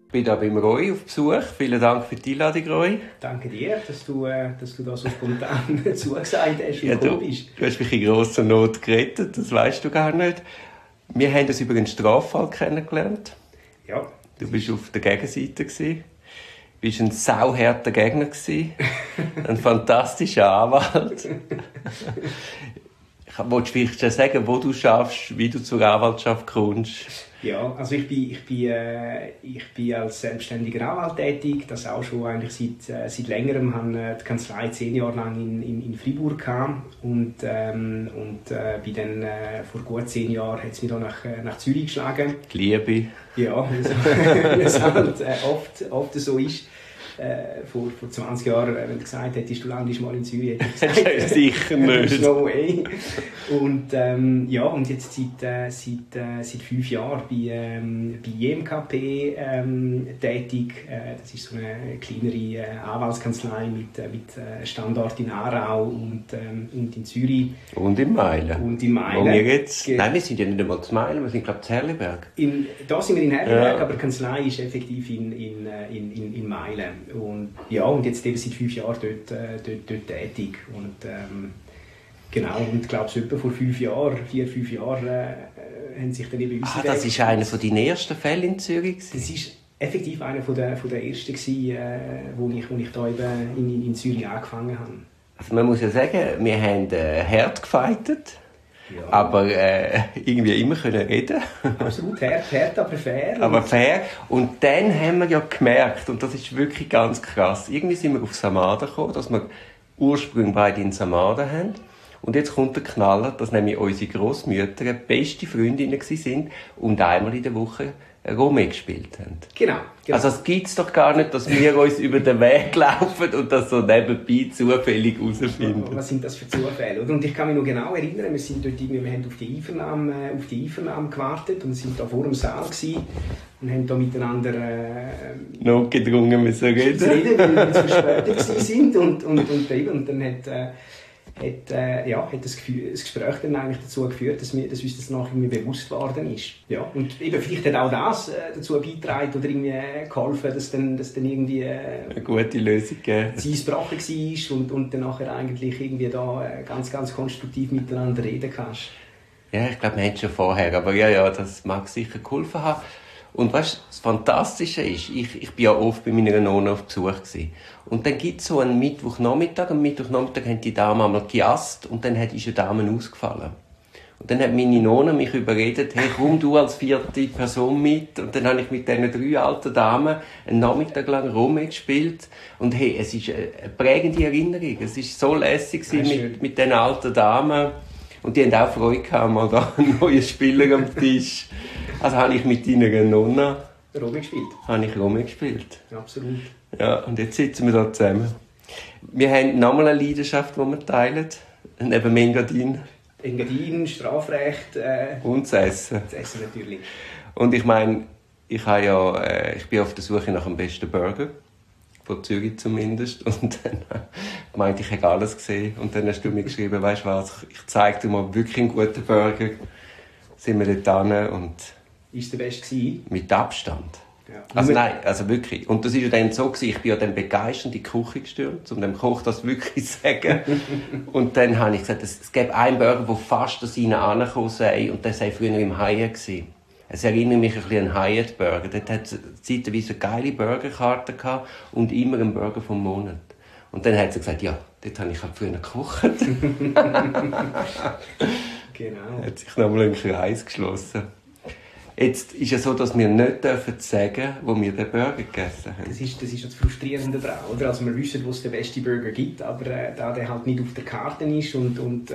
Ich bin hier beim Roy auf Besuch. Vielen Dank für die Einladung, Roy. Danke dir, dass du da so spontan zugesagt hast und gekommen bist. Du hast mich in grosser Not gerettet, das weißt du gar nicht. Wir haben uns über einen Straffall kennengelernt. Ja. Du warst auf der Gegenseite. Du warst ein sauharter Gegner. Ein fantastischer Anwalt. Willst du vielleicht sagen, wo du schaffst, wie du zur Anwaltschaft kommst? Ja, also ich bin als selbstständiger Anwalt tätig, das auch schon eigentlich seit längerem. Ich habe die Kanzlei 10 Jahre lang in Freiburg gehabt und bin dann vor gut 10 Jahren hat es mich dann nach Zürich geschlagen. Die Liebe. Ja, wie es halt oft so ist. Vor 20 Jahren, wenn du gesagt hättest, du landest mal in Zürich, hätte ich gesagt, sicher nicht. No way. Und und jetzt seit 5 Jahren bei JMKP tätig. Das ist so eine kleinere Anwaltskanzlei mit Standort in Aarau und in Zürich. Und in Meilen. Wo wir jetzt... Nein, wir sind ja nicht einmal zu Meilen, wir sind glaube ich in Herliberg. Da sind wir in Herliberg, ja. Aber die Kanzlei ist effektiv in Meilen. Und jetzt eben seit 5 Jahren dort tätig. Und genau, und ich glaube, etwa vor 4-5 Jahren haben sich dann eben unsere das war einer von deinen ersten Fälle in Zürich? Das war effektiv einer von der ersten, wo ich da eben in Zürich angefangen habe. Also man muss ja sagen, wir haben hart gefightet. Ja. Aber irgendwie immer können reden. Absolut, hart, aber fair. Aber fair. Und dann haben wir ja gemerkt, und das ist wirklich ganz krass, irgendwie sind wir auf Samaden gekommen, dass wir ursprünglich beide in Samaden haben. Und jetzt kommt der Knaller, dass nämlich unsere Grossmütter beste Freundinnen waren und einmal in der Woche Rome gespielt haben. Genau. Also es gibt es doch gar nicht, dass wir uns über den Weg laufen und das so nebenbei zufällig herausfinden. Was sind das für Zufälle? Und ich kann mich noch genau erinnern, wir haben auf die Einvernahme gewartet und sind da vor dem Saal gewesen und haben da miteinander notgedrungen müssen reden, weil wir verspätet sind und dann hat das Gespräch dann eigentlich dazu geführt, dass uns das nachher irgendwie bewusst worden ist. Ja, und eben vielleicht hat auch das dazu beigetragen oder irgendwie geholfen, dass dann irgendwie eine gute Lösung gegeben. Das Eis gebrochen war und dann nachher eigentlich irgendwie da ganz, ganz konstruktiv miteinander reden kannst. Ja, ich glaube, wir haben es schon vorher, aber ja, das mag sicher geholfen haben. Und weißt du, das Fantastische ist, ich bin ja oft bei meiner Nonna auf Besuch gewesen. Und dann gibt es so einen Mittwochnachmittag. Am Mittwochnachmittag haben die Damen einmal gejasst und dann ist eine Dame ausgefallen. Und dann hat meine Nonna mich überredet, hey, komm du als 4. Person mit. Und dann habe ich mit diesen 3 alten Damen einen Nachmittag lang Rome gespielt. Und hey, es ist eine prägende Erinnerung. Es war so lässig mit diesen alten Damen. Und die haben auch Freude gehabt, mal da einen neuen Spieler am Tisch. Also habe ich mit deiner Nonna Rome gespielt. Rome gespielt. Absolut. Ja, und jetzt sitzen wir da zusammen. Wir haben nochmal eine Leidenschaft, die wir teilen. Neben Engadin. Engadin, Strafrecht. Und das Essen. Das Essen natürlich. Und ich meine, ich bin auf der Suche nach dem besten Burger. Von Zürich zumindest. Und dann meinte ich, habe alles gesehen. Und dann hast du mir geschrieben, weißt du was, ich zeige dir mal wirklich einen guten Burger. Sind wir dort hin und... Ist der beste gewesen? Mit Abstand. Ja. Also nein, also wirklich. Und das war ja dann so gewesen, ich bin ja dann begeistert in die Küche gestürmt, um dem Koch das wirklich zu sagen. Und dann habe ich gesagt, es gäbe einen Burger, der fast an seinen angekommen sei, und der sei früher im Hyatt gewesen. Es erinnert mich ein bisschen an Hyatt-Burger. Dort hat es zeitweise eine geile Burgerkarte gehabt und immer einen Burger vom Monat. Und dann hat sie gesagt, ja, dort habe ich halt früher gekocht. Genau. Hat sich nochmal einen Kreis geschlossen. Jetzt ist es so, dass wir nicht sagen dürfen, wo wir den Burger gegessen haben. Das ist das Frustrierende daran, oder? Also wir wissen, wo es den besten Burger gibt, aber da der halt nicht auf der Karte ist und müssen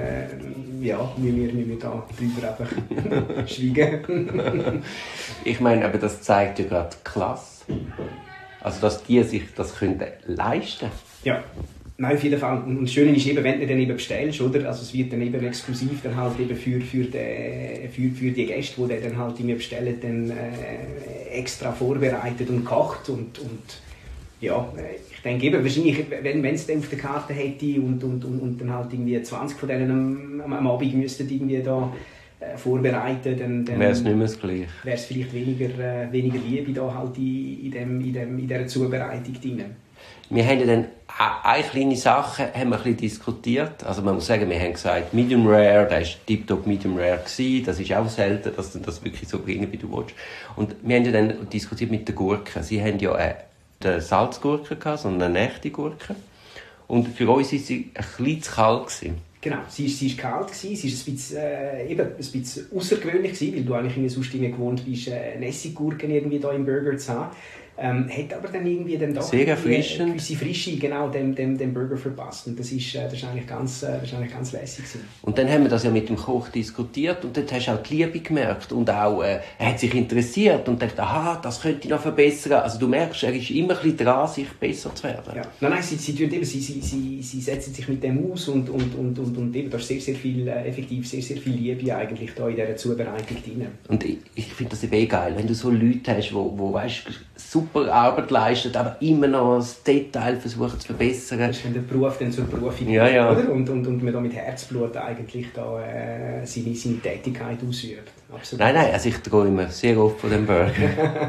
wir da drüber einfach schweigen. Ich meine, aber das zeigt ja gerade die Klasse. Also, dass die sich das leisten können. Ja. Nein, auf jeden Fall. Und das Schöne ist eben, wenn du dann eben bestellst, oder? Also es wird dann eben exklusiv dann halt eben für die Gäste, die dann halt irgendwie bestellen, dann extra vorbereitet und gekocht und ja, ich denke eben, wahrscheinlich, wenn es dann auf der Karte hätte und dann halt irgendwie 20 von denen am Abend müssten irgendwie da vorbereiten, dann wäre es nicht mehr das Gleiche. Wäre es vielleicht weniger Liebe da halt in dieser Zubereitung drin. Wir haben ja dann eine kleine Sache haben wir ein bisschen diskutiert. Also man muss sagen, wir haben gesagt, Medium Rare, das war tiptop Medium Rare gewesen. Das ist auch selten, dass du das wirklich so bringen, wie du willst. Und wir haben ja dann diskutiert mit den Gurken. Sie haben ja eine Salzgurke gehabt, so eine echte Gurke. Und für uns war sie ein bisschen zu kalt gewesen. Genau, sie ist kalt gewesen, sie ist ein bisschen außergewöhnlich gewesen, weil du eigentlich sonst gewohnt bist, eine Essiggurken irgendwie da im Burger zu haben. Hat aber dann irgendwie dann doch sehr erfrischend. Eine gewisse Frische genau dem Burger verpasst. Und das ist eigentlich ganz lässig gewesen. Und dann haben wir das ja mit dem Koch diskutiert und dort hast du auch die Liebe gemerkt und auch, er hat sich interessiert und dachte, aha, das könnte ich noch verbessern. Also du merkst, er ist immer ein bisschen dran, sich besser zu werden. Ja. Nein, sie setzen sich mit dem aus und eben, da ist sehr viel, effektiv sehr viel Liebe eigentlich da in dieser Zubereitung drin. Und ich finde das eben geil, wenn du so Leute hast, wo weißt, super Arbeit leisten, aber immer noch das Detail versuchen zu verbessern. Das ist, wenn der Beruf dann zur Berufung ja, ja. Oder? Und man da mit Herzblut eigentlich da, seine Tätigkeit ausübt. Absolut. Nein, also ich träume sehr oft von dem Burger.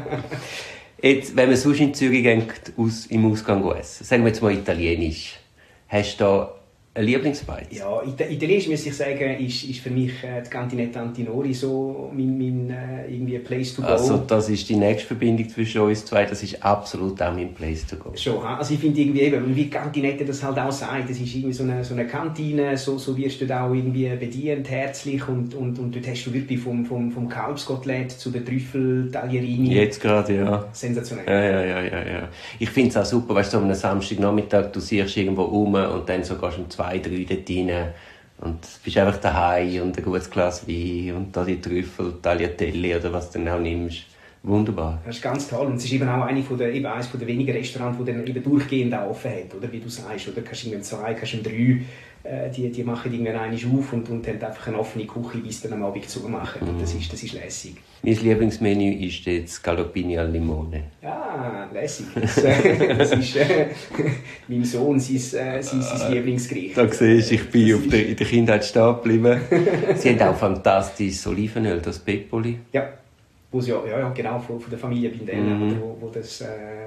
Jetzt, wenn wir sonst in Zürich gehen, im Ausgang essen, sagen wir jetzt mal italienisch, hast du da eine Lieblingsbeiz? Ja, italienisch muss ich sagen, ist für mich die Cantinetta Antinori so mein irgendwie Place to go. Also das ist die nächste Verbindung zwischen uns zwei, das ist absolut auch mein Place to go. Schon, also ich finde irgendwie eben, wie Cantinetta das halt auch sagt, das ist irgendwie so eine Kantine, so wirst du da auch irgendwie bedient, herzlich und dort hast du wirklich vom Kalbskotelett zu den Trüffel-Taglierini. Jetzt gerade, ja. Sensationell. Ja. Ich finde es auch super, weißt du, so am Samstagnachmittag, du siehst irgendwo rum und dann so gehst du um 2, 3 dort rein und bist einfach daheim und ein gutes Glas Wein und da die Trüffel, Tagliatelle oder was du dann auch nimmst. Wunderbar. Das ist ganz toll und es ist eben auch eines der wenigen Restaurants, die dann eben durchgehend auch offen hat, oder wie du sagst, oder kannst du 2, kannst du 3, die machen irgendwann einmal auf und haben einfach eine offene Küche, bis dann am Abend zumachen. Und das ist lässig. Mein Lieblingsmenü ist jetzt Scaloppini al Limone. Ja, lässig. Das ist meinem Sohn sein Lieblingsgericht. Da siehst du, ich bin in der Kindheit stehen geblieben. Sie haben auch fantastisches Olivenöl, das Peppoli. Ja. Wo ja, genau, von der Familie Bindella, wo das...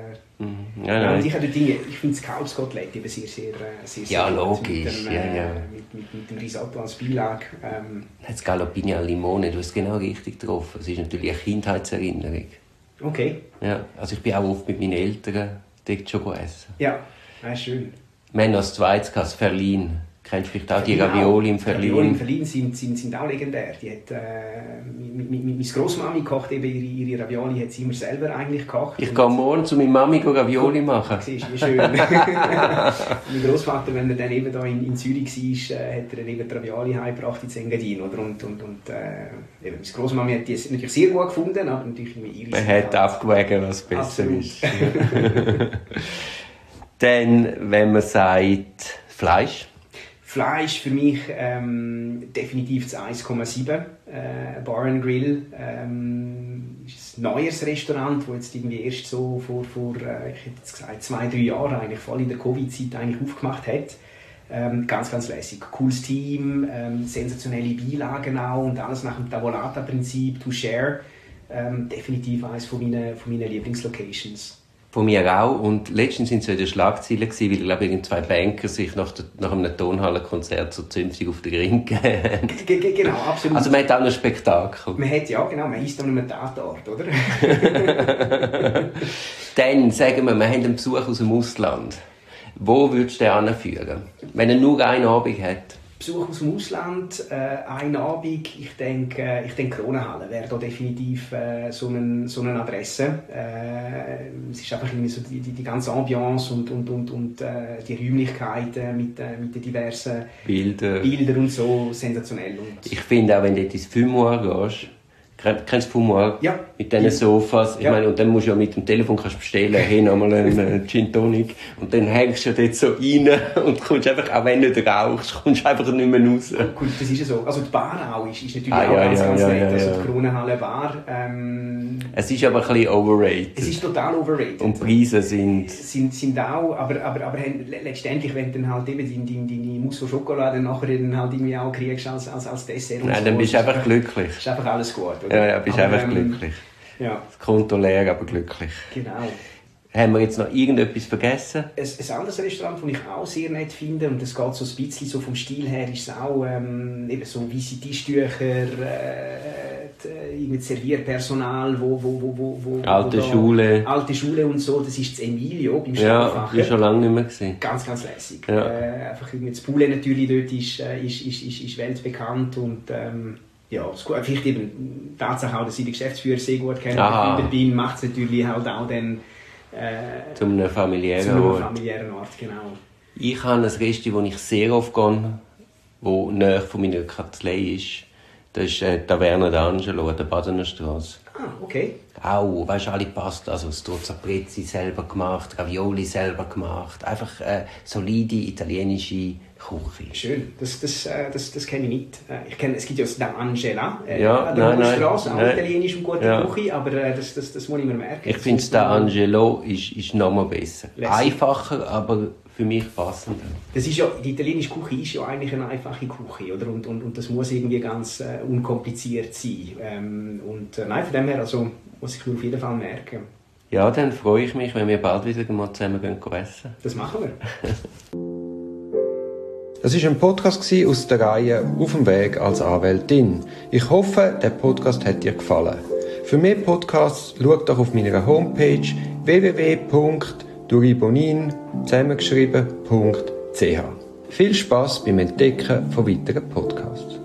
Ja, und ich finde das Kalbskotelett eben sehr ja, gut. Logisch, Mit dem Risotto als Beilage. Das Scaloppini al Limone, du hast es genau richtig getroffen. Es ist natürlich eine Kindheitserinnerung. Okay. Ja, also ich bin auch oft mit meinen Eltern dort schon essen. Ja, schön. Wir haben noch das Zweite, das Ferlin. Kennst du vielleicht auch die Ravioli im Ferlin? Ravioli im Ferlin sind auch legendär. Die hat, meine Grossmami kocht eben ihre Ravioli, hat sie immer selber eigentlich gekocht. Ich gehe morgen zu meiner Mami Ravioli machen. Siehst du, wie schön. Mein Grossvater, wenn er dann eben da in Zürich war, hat er eben die Ravioli heimgebracht ins Engadin. Oder? Und meine Grossmami hat die natürlich sehr gut gefunden, aber natürlich ihre. Man hat abgewägt, was besser absolut ist. Dann, wenn man sagt Fleisch. Fleisch für mich definitiv das 1,7. Bar and Grill ist ein neues Restaurant, das jetzt irgendwie erst so vor ich hätte jetzt gesagt, 2, 3 Jahren, eigentlich voll in der Covid-Zeit eigentlich aufgemacht hat. Ganz, ganz lässig. Cooles Team, sensationelle Beilagen auch und alles nach dem Tavolata-Prinzip, to share. Definitiv eines von meinen Lieblingslocations. Von mir auch. Und letztens waren es ja in den Schlagzeilen, weil ich glaube, 2 Banker sich nach einem Tonhallenkonzert so zünftig auf den Ring gegeben. Genau, absolut. Also man hat auch ein Spektakel. Man hat, ja genau, man ist an einem Tatort, oder? Dann sagen wir haben einen Besuch aus dem Ausland. Wo würdest du den anführen? Wenn er nur einen Abend hat? Besuch aus dem Ausland, ein Abend, ich denke Kronenhalle wäre da definitiv so eine Adresse. Es ist einfach so die ganze Ambiance und die Räumlichkeiten mit den diversen Bildern und so sensationell. Und ich finde auch, wenn du ins Fumoir gehst, Kennst du Fumoir? Ja. Mit diesen Sofas. Ich meine, und dann musst du ja mit dem Telefon bestellen, hey, nochmal einen Gin Tonic. Und dann hängst du dort so rein und kommst einfach, auch wenn du nicht rauchst, kommst einfach nicht mehr raus. Gut, das ist ja so. Also die Bar auch ist natürlich auch ganz nett. Also die Kronenhalle Bar. Es ist aber ein bisschen overrated. Es ist total overrated. Und die Preise sind auch, aber letztendlich, wenn du dann halt eben deine Mousse au Chocolat dann nachher dann halt irgendwie auch kriegst als Dessert. Nein, dann bist du einfach glücklich. Ist einfach alles gut, oder? Ja, bist einfach glücklich. Ja. Das Konto leer, aber glücklich. Genau. Haben wir jetzt noch irgendetwas vergessen? Ein anderes Restaurant, das ich auch sehr nett finde, und das geht so ein bisschen so vom Stil her, ist es auch eben so weisse Tischtücher, Servierpersonal, alte Schule und so, das ist das Emilio beim Stahlfacher. Ja, ich schon lange nicht mehr gesehen. Ganz, ganz lässig. Ja. Einfach das Poulet natürlich dort ist weltbekannt und ja, vielleicht eben die Tatsache auch, dass ich die Geschäftsführer sehr gut kennen macht es natürlich halt auch dann zu einem familiären Ort, genau. Ich habe ein Restaurant, wo ich sehr oft gehe, wo nahe von meiner Kanzlei ist. Das ist Taverna d'Angelo an der Badener Straße. Ah, okay. Auch, weißt du, alle Pasta, also Strozzaprezzi selber gemacht, Ravioli selber gemacht. Einfach solide italienische Küche. Schön, das kenne ich nicht. Es gibt ja das D'Angela an der Straße, auch italienisch und gute Küche, aber das muss ich mir merken. Ich finde, D'Angelo ist noch mal besser. Lässig. Einfacher, aber für mich passender. Das ist ja, die italienische Küche ist ja eigentlich eine einfache Küche, oder? Und das muss irgendwie ganz unkompliziert sein. Nein, von dem her also, muss ich mir auf jeden Fall merken. Ja, dann freue ich mich, wenn wir bald wieder mal zusammen essen. Das machen wir. Das war ein Podcast aus der Reihe «Auf dem Weg als Anwältin». Ich hoffe, der Podcast hat dir gefallen. Für mehr Podcasts schau doch auf meiner Homepage www.duribonin zusammengeschrieben.ch. Viel Spass beim Entdecken von weiteren Podcasts.